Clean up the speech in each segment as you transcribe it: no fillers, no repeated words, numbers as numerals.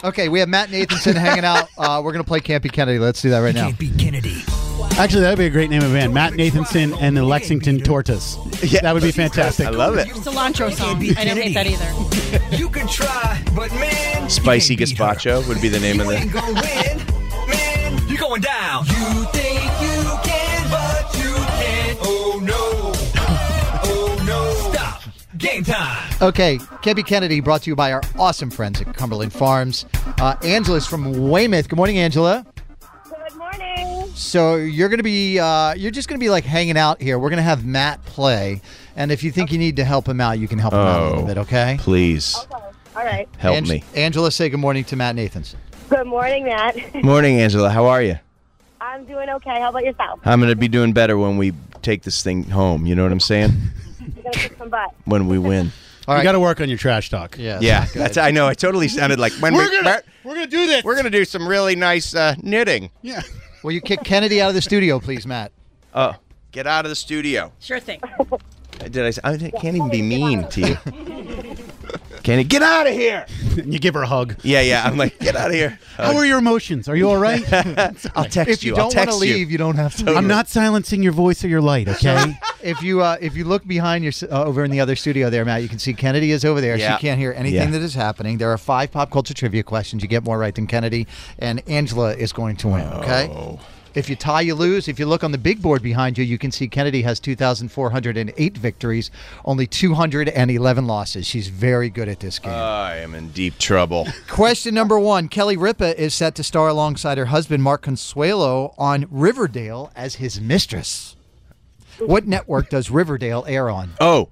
Okay, we have Matt Nathanson hanging out. We're going to play Can't Be Kennedy. Let's do that right now. Can't Be Kennedy. Actually, that would be a great name of a band. Matt Nathanson and the Lexington Tortoise. Yeah. That would be fantastic. I love it. Cilantro song. I don't hate that either. You can try, but man, Spicy you can't beat her. Gazpacho would be the name of You ain't the. gonna win, man. You're going down. You think you can, but you can't. Oh no. Oh no. Stop. Game time. Okay, Can't Be Kennedy brought to you by our awesome friends at Cumberland Farms. Angela's from Weymouth. Good morning, Angela. Good morning. So you're going to be, you're just going to be like hanging out here. We're going to have Matt play. And if you think you need to help him out, you can help him out a little bit, okay? Please Okay. All right. help me. Angela, say good morning to Matt Nathanson. Good morning, Matt. Morning, Angela. How are you? I'm doing okay. How about yourself? I'm going to be doing better when we take this thing home. You know what I'm saying? You're going to kick some butt. When we win. All You right. got to work on your trash talk. Yeah. Yeah, that's. I know. I totally sounded like when We're gonna do this. we're gonna do some really nice knitting. Yeah. Will you kick Kennedy out of the studio, please, Matt? Oh, get out of the studio. Sure thing. Did I? I can't even be mean to you. Can you get out of here? And you give her a hug. Yeah. I'm like, get out of here. How are your emotions? Are you all right? I'll text If you I'll don't want to text leave, you don't have to. I'm not silencing your voice or your light, okay? If you look behind your over in the other studio there, Matt, you can see Kennedy is over there. Yeah. She can't hear anything Yeah. that is happening. There are 5 pop culture trivia questions. You get more right than Kennedy, and Angela is going to win. Okay. Oh. If you tie, you lose. If you look on the big board behind you, you can see Kennedy has 2,408 victories, only 211 losses. She's very good at this game. I am in deep trouble. Question number 1. Kelly Ripa is set to star alongside her husband, Mark Consuelo, on Riverdale as his mistress. What network does Riverdale air on? Oh,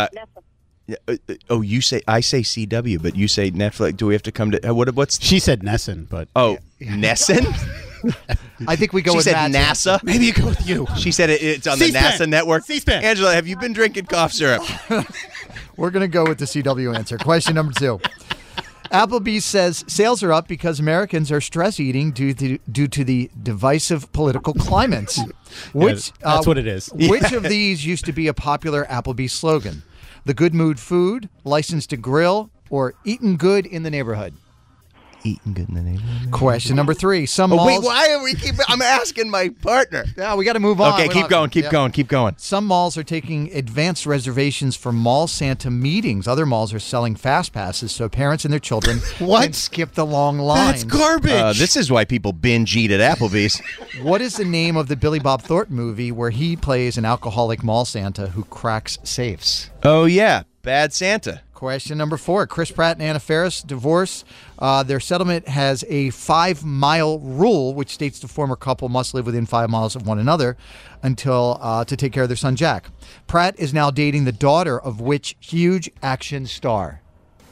you say I say CW, but you say Netflix. Do we have to come to what's? She said Nesson, but Oh, Nesson. I think we go She with said Matt's NASA. maybe you go with you. She said it's on the C-SPAN. NASA network. C-SPAN. Angela, have you been drinking cough syrup? We're going to go with the CW answer. Question number 2. Applebee's says sales are up because Americans are stress eating due to the divisive political climate. Which that's what it is. Which of these used to be a popular Applebee's slogan? The Good Mood Food, License to Grill, or Eatin' Good in the Neighborhood? Eating good in the neighborhood. Question number 3. Some malls. Wait, why are we keep? I'm asking my partner. Yeah, we got to move on. Okay, We're keep not- going, keep Yep. going, keep going. Some malls are taking advanced reservations for Mall Santa meetings. Other malls are selling fast passes so parents and their children can skip the long lines. That's garbage. This is why people binge eat at Applebee's. What is the name of the Billy Bob Thornton movie where he plays an alcoholic mall Santa who cracks safes? Oh yeah, Bad Santa. Question number 4. Chris Pratt and Anna Faris divorce. Their settlement has a 5-mile rule, which states the former couple must live within 5 miles of one another until to take care of their son Jack. Pratt is now dating the daughter of which huge action star?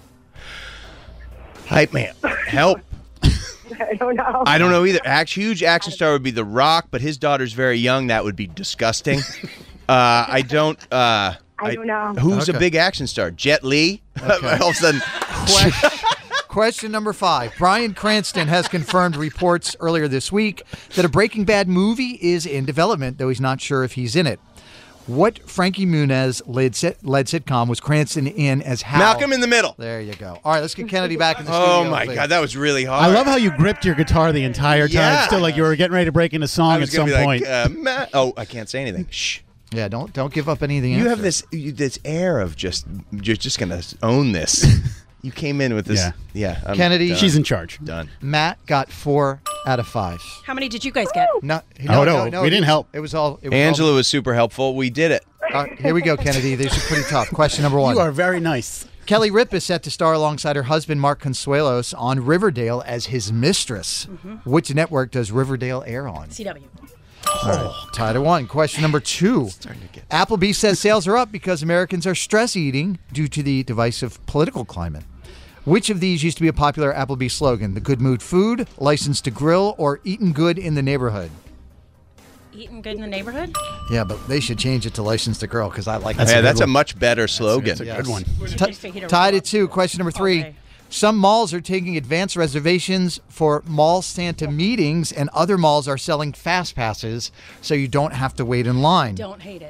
Hype man, help. I don't know. I don't know either. Huge action star would be The Rock, but his daughter's very young. That would be disgusting. I don't know. Who's a big action star? Jet Li? All of a sudden. Question number 5. Bryan Cranston has confirmed reports earlier this week that a Breaking Bad movie is in development, though he's not sure if he's in it. What Frankie Muniz led sitcom was Cranston in as Hal? Malcolm in the Middle. There you go. All right, let's get Kennedy back in the studio. Oh my please. God, that was really hard. I love how you gripped your guitar the entire time, Yeah. still like you were getting ready to break into song I at was some gonna be point. like, I can't say anything. Shh. Yeah, don't give up any of the You answers. have this air of you're just gonna own this. You came in with this. Yeah. I'm Kennedy. done. She's in charge. Done. Matt got 4 out of 5. How many did you guys get? No, we didn't help. It was all. Angela was super helpful. We did it. Here we go, Kennedy. These are pretty tough. Question number 1. You are very nice. Kelly Ripa is set to star alongside her husband, Mark Consuelos, on Riverdale as his mistress. Which network does Riverdale air on? CW. All right, tied at 1. Question number 2. Applebee's says sales are up because Americans are stress eating due to the divisive political climate. Which of these used to be a popular Applebee's slogan? The Good Mood Food, License to Grill, or Eatin' Good in the Neighborhood? Eating good in the neighborhood? Yeah, but they should change it to License to Grill because I like That's that. a That's good a one. much better slogan. That's a good one. Tied at 2. Question number 3. Okay. Some malls are taking advanced reservations for Mall Santa meetings, and other malls are selling fast passes so you don't have to wait in line. Don't hate it.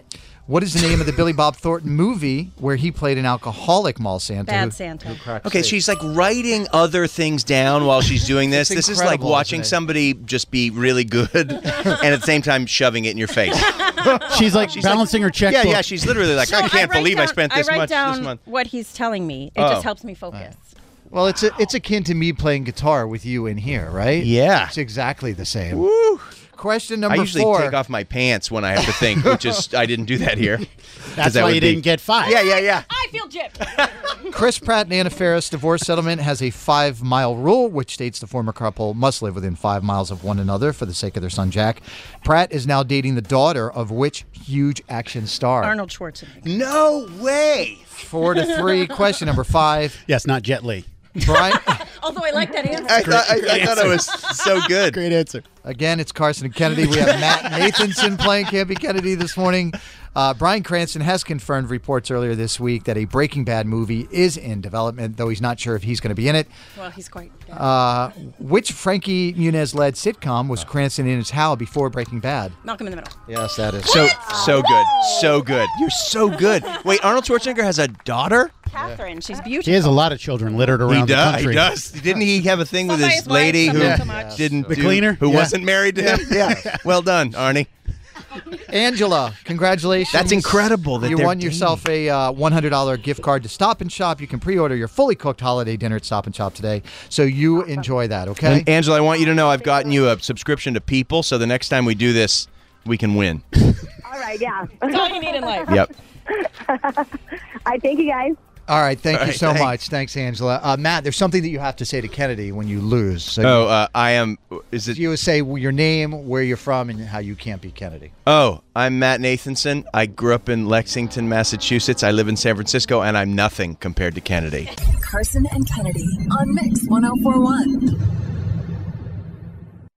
What is the name of the Billy Bob Thornton movie where he played an alcoholic mall Santa? Bad Santa. Okay, she's like writing other things down while she's doing this. It's This is like incredible, watching isn't it? somebody just be really good and at the same time shoving it in your face. She's like balancing her checkbook. Yeah, she's literally like, I can't believe I spent this I write much down this month. what he's telling me. It Oh. just helps me focus. Well, it's akin to me playing guitar with you in here, right? Yeah. It's exactly the same. Woo. Question I number usually 4. take off my pants when I have to think, which is I didn't do that here. That's that why would you be- didn't get 5. Yeah. I feel gypped. Chris Pratt and Anna Faris divorce settlement has a 5-mile rule, which states the former couple must live within 5 miles of one another for the sake of their son Jack. Pratt is now dating the daughter of which huge action star? Arnold Schwarzenegger. No way. 4-3. Question number 5. Yes, not Jet Li. Brian. Although I like that answer. I thought it was so good. Great answer. Again, it's Carson and Kennedy. We have Matt Nathanson playing Campy Kennedy this morning. Bryan Cranston has confirmed reports earlier this week that a Breaking Bad movie is in development, though he's not sure if he's going to be in it. Well, he's quite bad. Which Frankie Muniz-led sitcom was Cranston in as Hal before Breaking Bad? Malcolm in the Middle. Yes, that is. So good. So good. You're so good. Wait, Arnold Schwarzenegger has a daughter? Catherine. She's He beautiful. has a lot of children littered around the country. He does. Didn't he have a thing with Some by his his wife, lady some who not so much. didn't The do- cleaner? who Yeah. wasn't married to him? Yeah. Well done, Arnie. Angela, congratulations. That's incredible that you they're won yourself a $100 gift card to Stop and Shop. You can pre-order your fully cooked holiday dinner at Stop and Shop today. So you enjoy that, okay? And Angela, I want you to know I've gotten you a subscription to People, so the next time we do this, we can win. All right, yeah. That's all you need in life. Yep. I thank you guys. All right, thank All you right, so thanks. much. Thanks, Angela. Matt, there's something that you have to say to Kennedy when you lose. So I am. Is it? you say your name, where you're from, and how you can't be Kennedy. Oh, I'm Matt Nathanson. I grew up in Lexington, Massachusetts. I live in San Francisco, and I'm nothing compared to Kennedy. Carson and Kennedy on Mix 104.1.